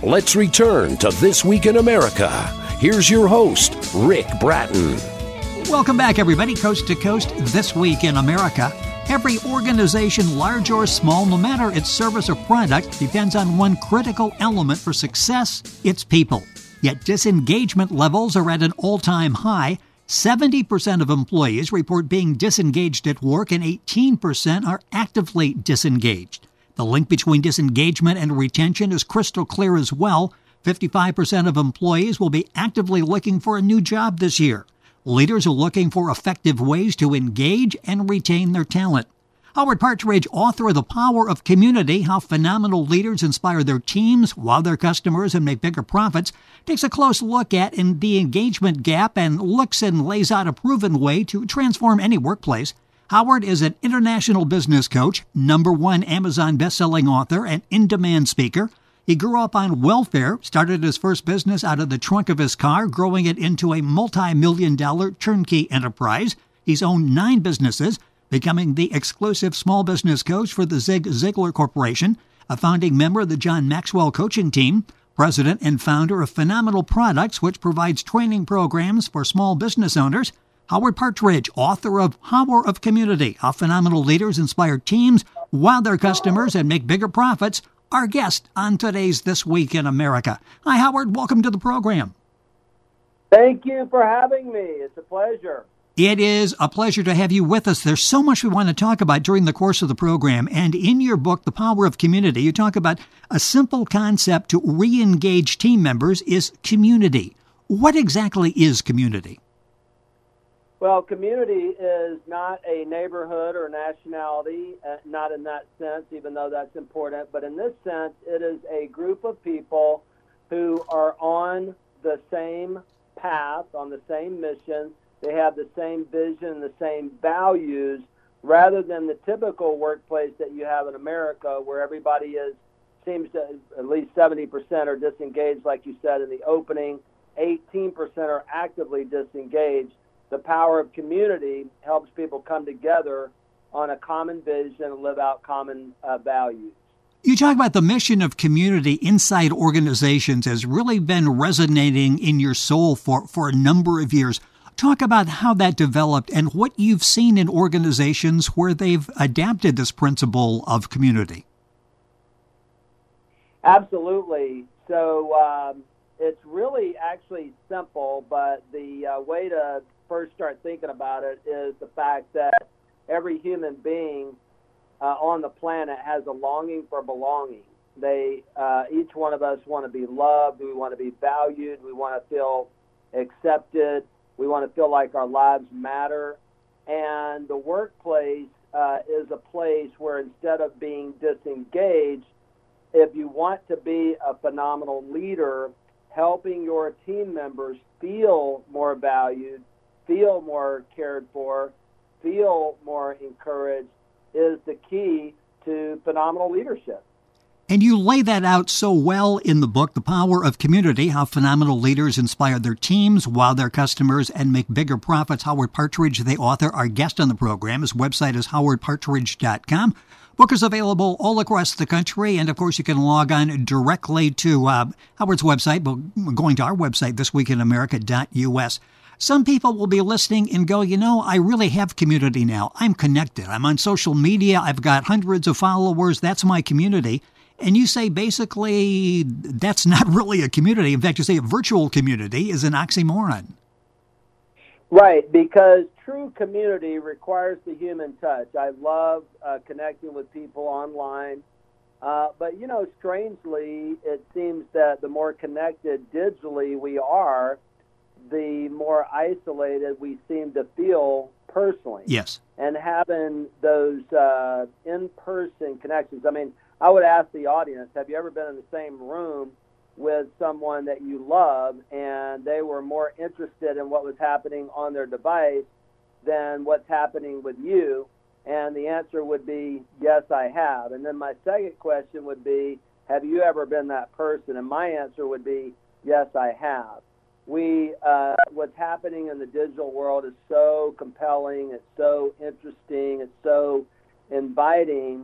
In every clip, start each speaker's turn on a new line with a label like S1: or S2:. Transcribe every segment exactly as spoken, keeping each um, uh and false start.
S1: Let's return to This Week in America. Here's your host, Rick Bratton.
S2: Welcome back, everybody. Coast to Coast, This Week in America. Every organization, large or small, no matter its service or product, depends on one critical element for success: its people. Yet disengagement levels are at an all-time high. seventy percent of employees report being disengaged at work, and eighteen percent are actively disengaged. The link between disengagement and retention is crystal clear as well. fifty-five percent of employees will be actively looking for a new job this year. Leaders are looking for effective ways to engage and retain their talent. Howard Partridge, author of The Power of Community, How Phenomenal Leaders Inspire Their Teams, Wow Their Customers, and Make Bigger Profits, takes a close look at in the engagement gap and looks and lays out a proven way to transform any workplace. Howard is an international business coach, number one Amazon bestselling author, and in-demand speaker. He grew up on welfare, started his first business out of the trunk of his car, growing it into a multi-million dollar turnkey enterprise. He's owned nine businesses, becoming the exclusive small business coach for the Zig Ziglar Corporation, a founding member of the John Maxwell coaching team, president and founder of Phenomenal Products, which provides training programs for small business owners. Howard Partridge, author of Power of Community, How Phenomenal Leaders Inspire Teams, Wow Their Customers, and Make Bigger Profits, our guest on today's This Week in America. Hi, Howard. Welcome to the program.
S3: Thank you for having me. It's a pleasure.
S2: It is a pleasure to have you with us. There's so much we want to talk about during the course of the program. And in your book, The Power of Community, you talk about a simple concept to re-engage team members is community. What exactly is community?
S3: Well, community is not a neighborhood or nationality, uh, not in that sense, even though that's important. But in this sense, it is a group of people who are on the same path, on the same mission. They have the same vision, the same values, rather than the typical workplace that you have in America, where everybody is seems to, at least seventy percent are disengaged, like you said in the opening. eighteen percent are actively disengaged. The power of community helps people come together on a common vision and live out common uh, values.
S2: You talk about the mission of community inside organizations has really been resonating in your soul for, for a number of years. Talk about how that developed and what you've seen in organizations where they've adapted this principle of community.
S3: Absolutely. So um, it's really actually simple, but the uh, way to first start thinking about it is the fact that every human being uh, on the planet has a longing for belonging. They, uh, each one of us want to be loved. We want to be valued. We want to feel accepted. We want to feel like our lives matter. And the workplace uh, is a place where instead of being disengaged, if you want to be a phenomenal leader, helping your team members feel more valued, feel more cared for, feel more encouraged is the key to phenomenal leadership.
S2: And you lay that out so well in the book, The Power of Community, How Phenomenal Leaders Inspire Their Teams, Wow Their Customers, and Make Bigger Profits. Howard Partridge, the author, our guest on the program. His website is howard partridge dot com. Book is available all across the country, and of course you can log on directly to uh, Howard's website, going to our website, this week in america dot u s. Some people will be listening and go, you know, I really have community now. I'm connected. I'm on social media. I've got hundreds of followers. That's my community. And you say basically that's not really a community. In fact, you say a virtual community is an oxymoron.
S3: Right, because true community requires the human touch. I love uh, connecting with people online. Uh, but, you know, strangely, it seems that the more connected digitally we are, the more isolated we seem to feel personally.
S2: Yes.
S3: And having those uh, in-person connections. I mean, I would ask the audience, have you ever been in the same room with someone that you love and they were more interested in what was happening on their device than what's happening with you? And the answer would be, yes, I have. And then my second question would be, have you ever been that person? And my answer would be, yes, I have. We, uh, what's happening in the digital world is so compelling, it's so interesting, it's so inviting,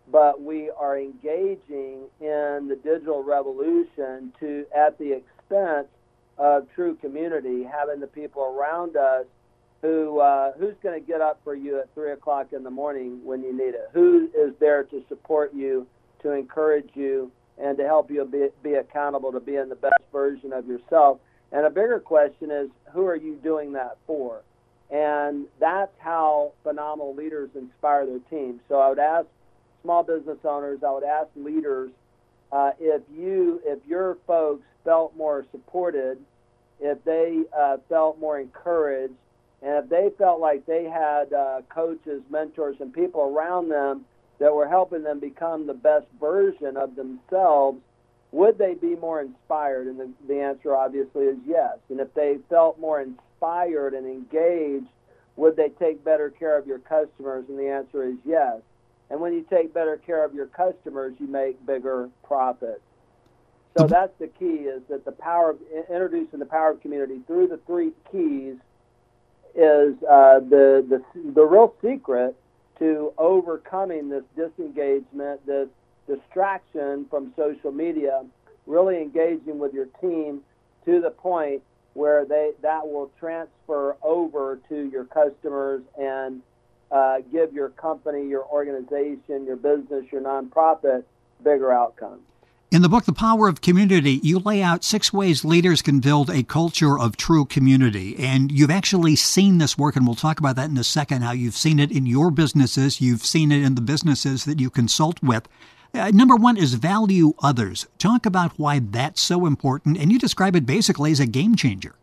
S3: but we are engaging in the digital revolution to at the expense of true community, having the people around us who uh, who's going to get up for you at three o'clock in the morning when you need it, who is there to support you, to encourage you, and to help you be, be accountable to being the best version of yourself. And a bigger question is, who are you doing that for? And that's how phenomenal leaders inspire their teams. So I would ask small business owners, I would ask leaders, uh, if you, if your folks felt more supported, if they uh, felt more encouraged, and if they felt like they had uh, coaches, mentors, and people around them that were helping them become the best version of themselves, would they be more inspired? And the, the answer obviously is yes. And if they felt more inspired and engaged, would they take better care of your customers? And the answer is yes. And when you take better care of your customers, you make bigger profits. So that's the key, is that the power of introducing the power of community through the three keys is uh, the, the the real secret to overcoming this disengagement, this distraction from social media, really engaging with your team to the point where they that will transfer over to your customers and uh, give your company, your organization, your business, your nonprofit bigger outcomes.
S2: In the book, The Power of Community, you lay out six ways leaders can build a culture of true community. And you've actually seen this work, and we'll talk about that in a second, how you've seen it in your businesses. You've seen it in the businesses that you consult with. Uh, number one is value others. Talk about why that's so important, and you describe it basically as a game changer.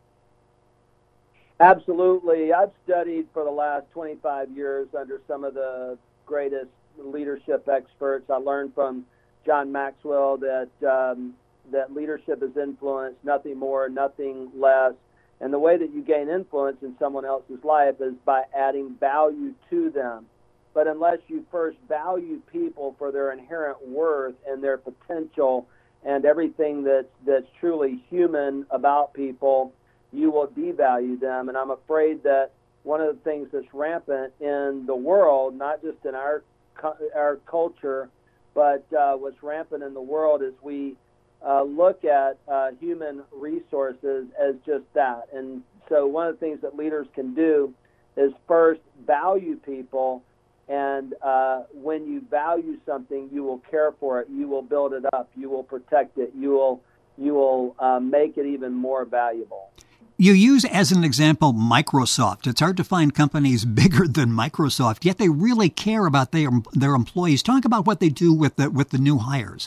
S3: Absolutely. I've studied for the last twenty-five years under some of the greatest leadership experts. I learned from John Maxwell that um, that leadership is influence, nothing more, nothing less. And the way that you gain influence in someone else's life is by adding value to them. But unless you first value people for their inherent worth and their potential and everything that's, that's truly human about people, you will devalue them. And I'm afraid that one of the things that's rampant in the world, not just in our our culture, but uh, what's rampant in the world is we uh, look at uh, human resources as just that. And so one of the things that leaders can do is first value people. And uh, when you value something, you will care for it. You will build it up. You will protect it. You will you will uh, make it even more valuable.
S2: You use as an example Microsoft. It's hard to find companies bigger than Microsoft, yet they really care about their their employees. Talk about what they do with the with the new hires.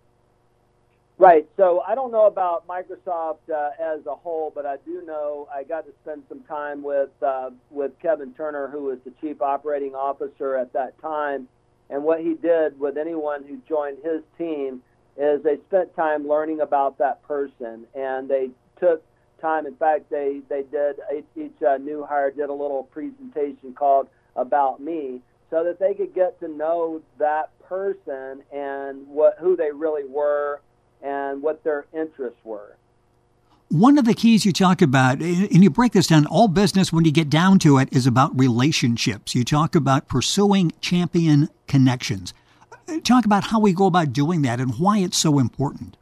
S3: Right. So I don't know about Microsoft uh, as a whole, but I do know I got to spend some time with uh, with Kevin Turner, who was the chief operating officer at that time. And what he did with anyone who joined his team is they spent time learning about that person, and they took time. In fact, they, they did, each uh, new hire did a little presentation called About Me, so that they could get to know that person and what who they really were and what their interests were.
S2: One of the keys you talk about, and you break this down, all business, when you get down to it, is about relationships. You talk about pursuing champion connections. Talk about how we go about doing that and why it's so important.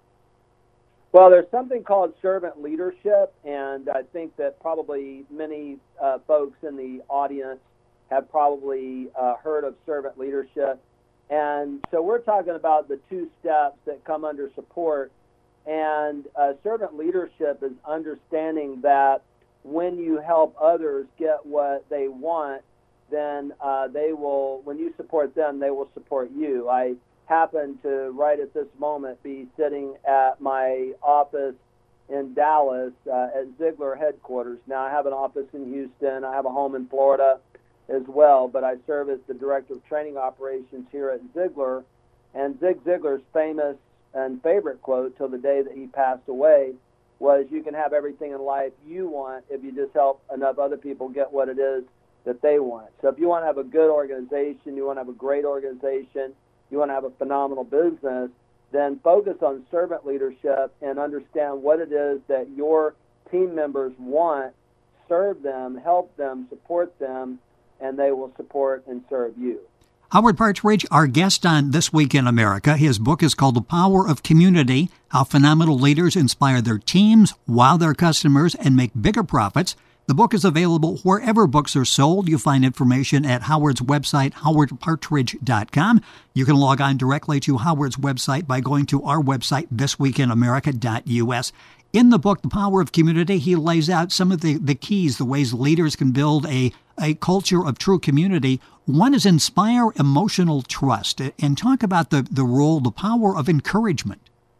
S3: Well, there's something called servant leadership, and I think that probably many uh, folks in the audience have probably uh, heard of servant leadership. And so we're talking about the two steps that come under support. And uh, servant leadership is understanding that when you help others get what they want, then uh, they will, when you support them, they will support you. I happen to, right at this moment, be sitting at my office in Dallas uh, at Ziegler headquarters. Now, I have an office in Houston. I have a home in Florida as well, but I serve as the director of training operations here at Ziegler. And Zig Ziglar's famous and favorite quote till the day that he passed away was, "You can have everything in life you want if you just help enough other people get what it is that they want." So if you want to have a good organization, you want to have a great organization, you want to have a phenomenal business, then focus on servant leadership and understand what it is that your team members want, serve them, help them, support them, and they will support and serve you.
S2: Howard Partridge, our guest on This Week in America. His book is called The Power of Community, How Phenomenal Leaders Inspire Their Teams, Wow Their Customers, and Make Bigger Profits. The book is available wherever books are sold. You find information at Howard's website, howard partridge dot com. You can log on directly to Howard's website by going to our website, this week in america dot u s. In the book, The Power of Community, he lays out some of the, the keys, the ways leaders can build a, a culture of true community. One is inspire emotional trust, and talk about the, the role, the power of encouragement.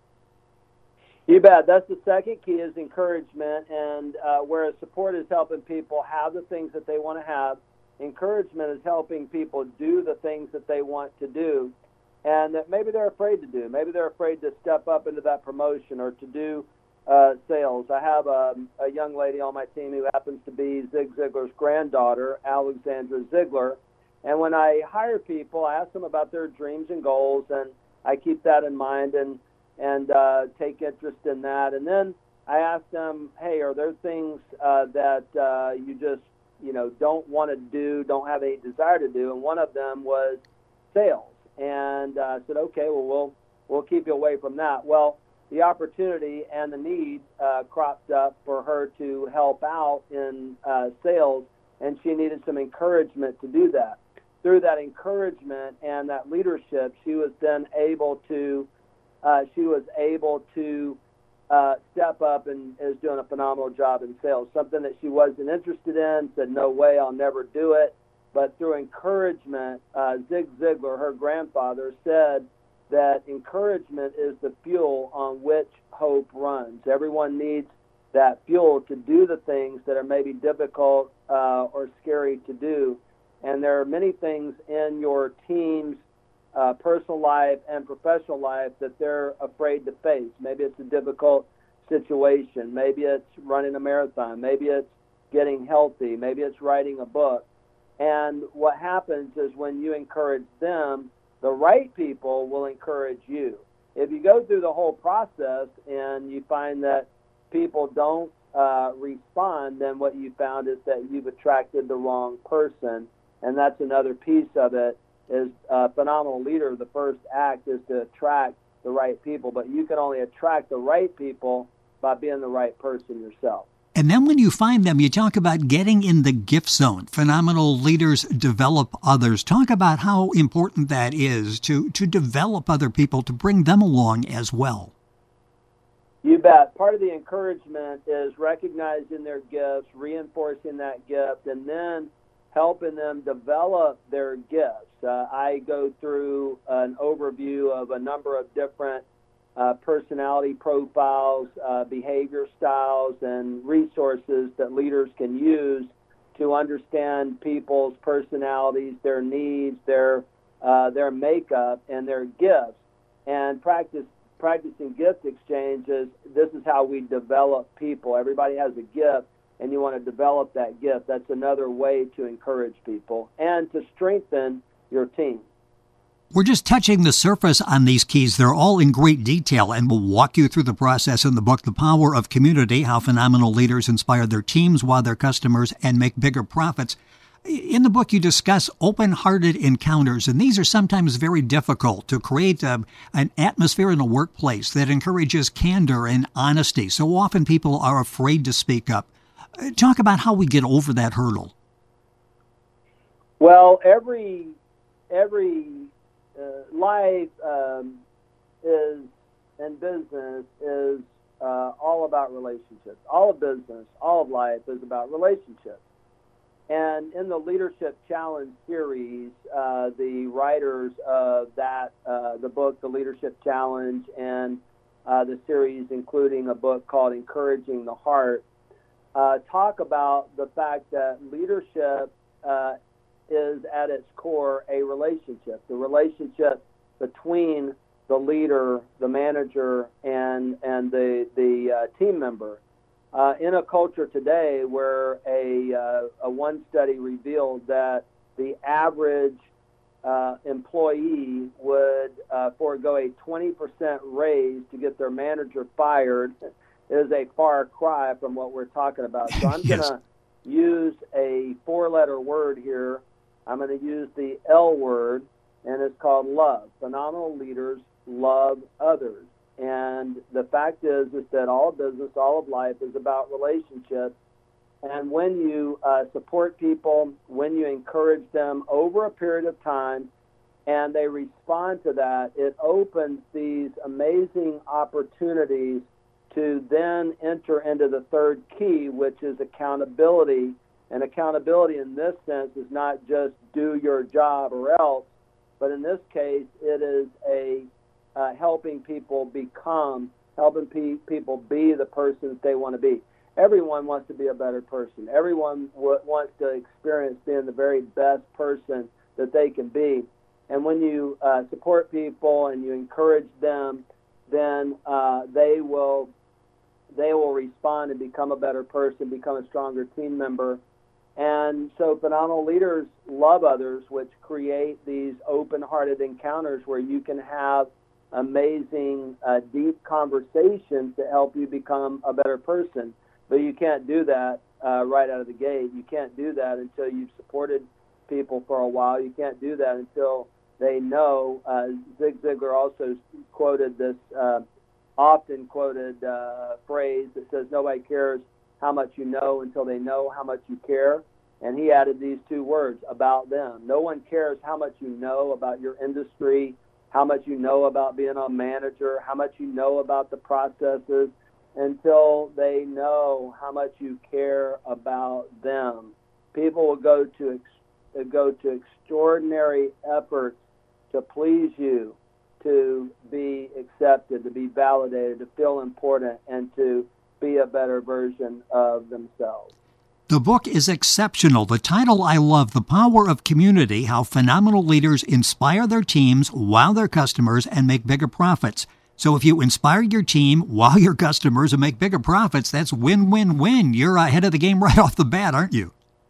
S3: You bet. That's the second key, is encouragement. And uh, whereas support is helping people have the things that they want to have, encouragement is helping people do the things that they want to do and that maybe they're afraid to do. Maybe they're afraid to step up into that promotion or to do Uh, sales. I have a, a young lady on my team who happens to be Zig Ziglar's granddaughter, Alexandra Ziglar. And when I hire people, I ask them about their dreams and goals, and I keep that in mind and and uh, take interest in that. And then I ask them, hey, are there things uh, that uh, you just you know don't want to do, don't have any desire to do? And one of them was sales. And uh, I said, okay, well we'll we'll keep you away from that. Well, the opportunity and the need uh, cropped up for her to help out in uh, sales, and she needed some encouragement to do that. Through that encouragement and that leadership, she was then able to uh, she was able to uh, step up and is doing a phenomenal job in sales. Something that she wasn't interested in, said, no way, I'll never do it. But through encouragement, uh, Zig Ziglar, her grandfather, said that encouragement is the fuel on which hope runs. Everyone needs that fuel to do the things that are maybe difficult uh, or scary to do. And there are many things in your team's uh, personal life and professional life that they're afraid to face. Maybe it's a difficult situation. Maybe it's running a marathon. Maybe it's getting healthy. Maybe it's writing a book. And what happens is when you encourage them, the right people will encourage you. If you go through the whole process and you find that people don't uh, respond, then what you found is that you've attracted the wrong person. And that's another piece of it, is a phenomenal leader. The first act is to attract the right people, but you can only attract the right people by being the right person yourself.
S2: And then when you find them, you talk about getting in the gift zone. Phenomenal leaders develop others. Talk about how important that is to, to develop other people, to bring them along as well.
S3: You bet. Part of the encouragement is recognizing their gifts, reinforcing that gift, and then helping them develop their gifts. Uh, I go through an overview of a number of different Uh, personality profiles, uh, behavior styles, and resources that leaders can use to understand people's personalities, their needs, their uh, their makeup, and their gifts. And practice practicing gift exchanges, this is how we develop people. Everybody has a gift, and you want to develop that gift. That's another way to encourage people and to strengthen your team.
S2: We're just touching the surface on these keys. They're all in great detail, and we'll walk you through the process in the book, The Power of Community, How Phenomenal Leaders Inspire Their Teams, Wow Their Customers, and Make Bigger Profits. In the book, you discuss open-hearted encounters, and these are sometimes very difficult to create a, an atmosphere in a workplace that encourages candor and honesty. So often people are afraid to speak up. Talk about how we get over that hurdle.
S3: Well, every every Uh, life um, is, and business is uh, all about relationships. All of business, all of life is about relationships. And in the Leadership Challenge series, uh, the writers of that, uh, the book, The Leadership Challenge, and uh, the series, including a book called Encouraging the Heart, uh, talk about the fact that leadership uh, is at its core a relationship, the relationship between the leader, the manager, and and the the uh, team member. Uh, in a culture today where a, uh, a one study revealed that the average uh, employee would uh, forego a twenty percent raise to get their manager fired, is a far cry from what we're talking about. So I'm
S2: Yes.
S3: going to use a four-letter word here. I'm going to use the L word, and it's called Love. Phenomenal Leaders Love Others. And the fact is, is that all business, all of life is about relationships. And when you uh, support people, when you encourage them over a period of time, and they respond to that, it opens these amazing opportunities to then enter into the third key, which is accountability. And accountability in this sense is not just do your job or else, but in this case, it is a uh, helping people become, helping pe- people be the persons they want to be. Everyone wants to be a better person. Everyone w- wants to experience being the very best person that they can be. And when you uh, support people and you encourage them, then uh, they will they will respond and become a better person, become a stronger team member. And so phenomenal leaders love others, which create these open-hearted encounters where you can have amazing, uh, deep conversations to help you become a better person. But you can't do that uh, right out of the gate. You can't do that until you've supported people for a while. You can't do that until they know. Uh, Zig Ziglar also quoted this uh, often quoted uh, phrase that says, nobody cares how much you know until they know how much you care. And he added these two words, about them. No one cares how much you know about your industry, how much you know about being a manager, how much you know about the processes, until they know how much you care about them. People will go to ex- go to extraordinary efforts to please you, to be accepted, to be validated, to feel important, and to be a better version of themselves.
S2: The book is exceptional. The title I love, The Power of Community, How Phenomenal Leaders Inspire Their Teams, Wow Their Customers, and Make Bigger Profits. So if you inspire your team, wow your customers, and make bigger profits, that's win-win-win. You're ahead of the game right off the bat, aren't you?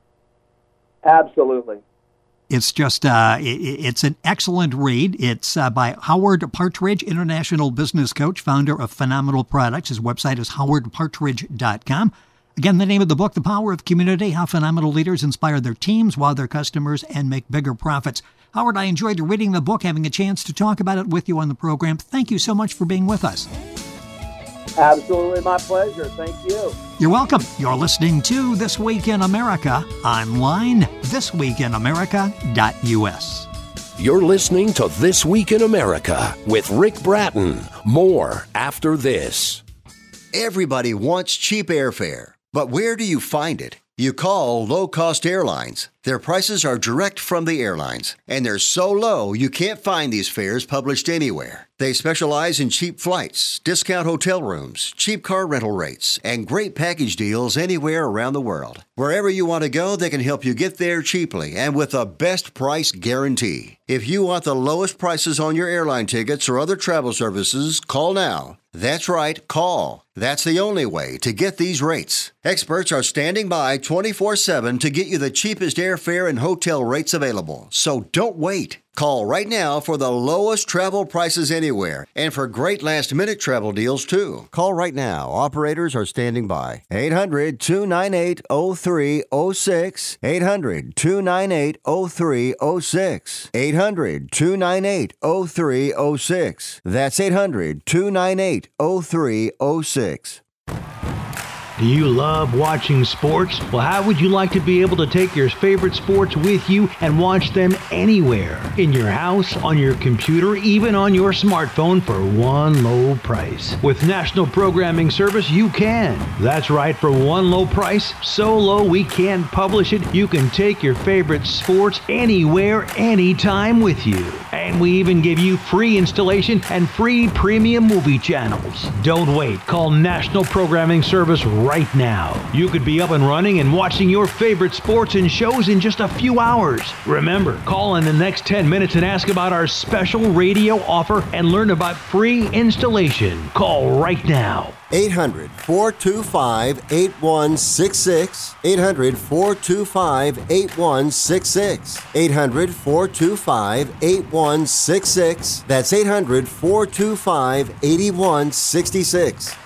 S3: Absolutely.
S2: It's just, uh, it, it's an excellent read. It's uh, by Howard Partridge, international business coach, founder of Phenomenal Products. His website is howard partridge dot com. Again, the name of the book, The Power of Community, How Phenomenal Leaders Inspire Their Teams, Wow Their Customers, and Make Bigger Profits. Howard, I enjoyed reading the book, having a chance to talk about it with you on the program. Thank you so much for being with us.
S3: Absolutely my pleasure. Thank you.
S2: You're welcome. You're listening to This Week in America, online, this week in america dot u s.
S1: You're listening to This Week in America with Rick Bratton. More after this.
S4: Everybody wants cheap airfare, but where do you find it? You call Low Cost Airlines. Their prices are direct from the airlines, and they're so low you can't find these fares published anywhere. They specialize in cheap flights, discount hotel rooms, cheap car rental rates, and great package deals anywhere around the world. Wherever you want to go, they can help you get there cheaply and with a best price guarantee. If you want the lowest prices on your airline tickets or other travel services, call now. That's right, call. That's the only way to get these rates. Experts are standing by twenty-four seven to get you the cheapest airfare and hotel rates available. So don't wait. Call right now for the lowest travel prices anywhere and for great last-minute travel deals, too. Call right now. Operators are standing by. eight hundred, two nine eight, oh three oh six. eight hundred, two nine eight, oh three oh six. eight hundred, two nine eight, oh three oh six. That's eight hundred, two nine eight, oh three oh six.
S5: Do you love watching sports? Well, how would you like to be able to take your favorite sports with you and watch them anywhere? In your house, on your computer, even on your smartphone for one low price. With National Programming Service, you can. That's right, for one low price, so low we can't publish it, you can take your favorite sports anywhere, anytime with you. And we even give you free installation and free premium movie channels. Don't wait. Call National Programming Service right now. You could be up and running and watching your favorite sports and shows in just a few hours. Remember, call in the next ten minutes and ask about our special radio offer and learn about free installation. Call right now.
S4: eight hundred, four two five, eight one six six. eight hundred, four two five, eight one six six. eight hundred, four two five, eight one six six. That's eight hundred, four two five, eight one six six.